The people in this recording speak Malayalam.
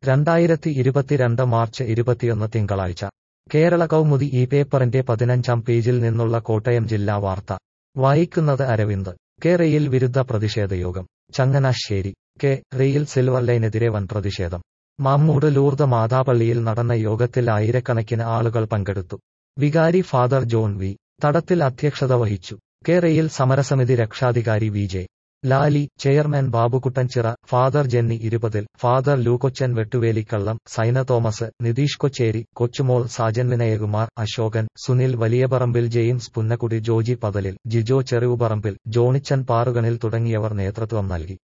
2022 മാർച്ച് 21 തിങ്കളാഴ്ച കേരള കൗമുദി ഈ പേപ്പറിന്റെ 15-ാം പേജിൽ നിന്നുള്ള കോട്ടയം ജില്ലാ വാർത്ത വായിക്കുന്നത് അരവിന്ദ്. കെ റെയിൽ വിരുദ്ധ പ്രതിഷേധയോഗം ചങ്ങനാശ്ശേരി. കെ റെയിൽ സിൽവർ ലൈനെതിരെ വൻ പ്രതിഷേധം. മാമ്മൂട് ലൂർദ് മാതാപള്ളിയിൽ നടന്ന യോഗത്തിൽ ആയിരക്കണക്കിന് ആളുകൾ പങ്കെടുത്തു. വികാരി ഫാദർ ജോൺ വി. തടത്തിൽ അധ്യക്ഷത വഹിച്ചു. കെ റെയിൽ സമരസമിതി രക്ഷാധികാരി V. J. Lali, chairman Babukuttanchira, father Jenny Irupathil, father Lukochan Vettuvelikkallam, Saina Thomas, Nitheesh Kochery, Kochumol Sajan Vinayakumar, Ashokan, Sunil Valiyaparambil, James Punnakudy, Joji Pathalil, Jijo Cherivuparambil, Johnichan Parukanil തുടങ്ങിയവർ നേതൃത്വം നൽകി.